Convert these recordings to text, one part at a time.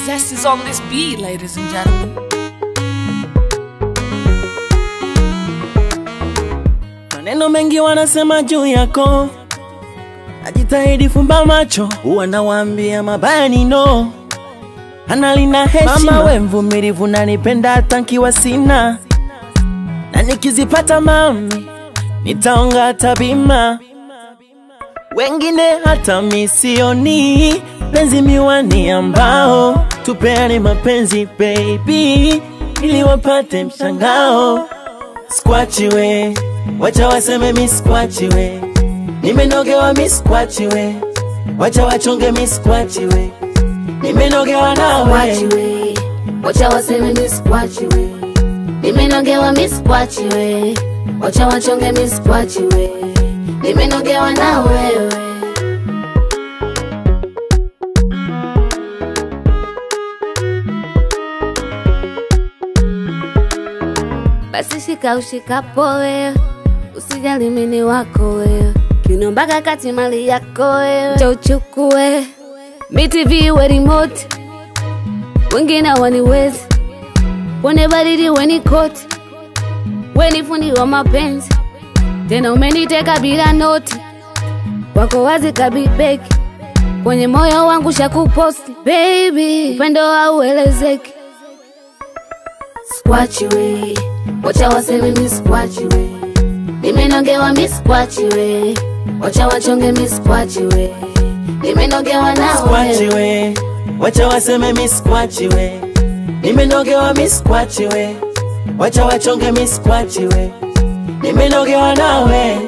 Zest is on this beat, ladies and gentlemen. Maneno mengi wanasema juu yako, najitahidi fumba macho, huwa nawaambia mabaya ni no. Analina heshima, mama we mvumilivu, nanipenda hata nikiwa sina, na nikizipata mami nitaonga hata bima. Wengine hata misioni, penzi miwani ambao tupeane mapenzi baby, ili wapate mshangao. Squatchi we, wacha waseme mi squatchi we, nimenogewa mi squatchi we, wacha wachonge mi squatchi we, nimenogewa nawe. Squatchi we, wacha waseme mi squatchi we, nimenogewa mi squatchi we, wacha wachonge mi squatchi we, nimenogewa na wewe. Basi shika ushikapo wewe, usijali mimi wako wewe, kinombaga kati mali yako wewe, njoo uchukue mi TV we remote, wengine waniwezi, pone baridi weni koti, weni fundi wa mapenzi, tena umeniteka bila noti, wako wazi kabibeki, kwenye moyo wangu shakuposti baby, upendo hauelezeki. Squatchi we, wacha waseme mi squatchi we, nimenogewa mi squatchi we, wacha wachonge mi squatchi we, nimenogewa na Squatchi we, wacha waseme mi squatchi we, nimenogewa mi squatchi we, wacha wachonge mi squatchi we, nimenogewa nawe.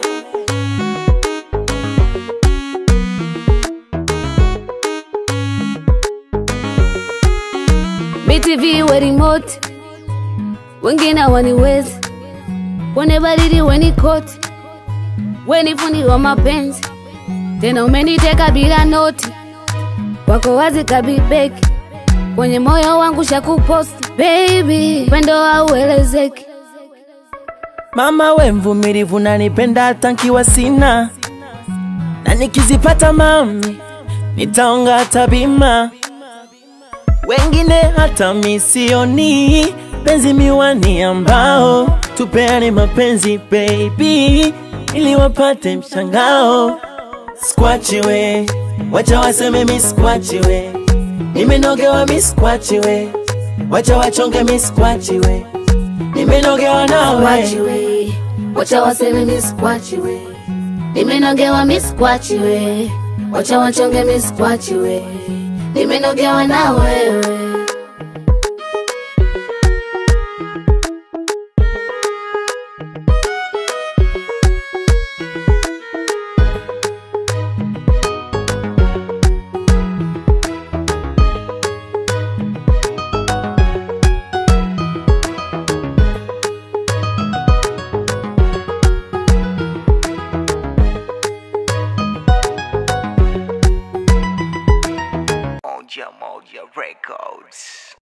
Mi TV we remote, wengine waniwezi, pone baridi weni koti, weni fundi wa mapenzi, tena umeniteka bila noti, wako wazi kabibeki, kwenye moyo wangu shakuposti baby, upendo hauelezeki. Mama we mvumilivu, nanipenda hata nikiwa sina, na nikizipata mami nitaonga hata bima. Wengine hata misioni, penzi miwani ambao tupeane mapenzi baby, ili wapate mshangao. Squatchi we, wacha waseme mi squatchi we, nimenogewa mi squatchi we, wacha wachonge mi squatchi we, nimenogewa nawe. Squatchi we, wacha waseme mi squatchi we, nimenogewa mi squatchi we, wacha wachonge mi squatchi we, nimenogewa na wewe. Moja Moja Records.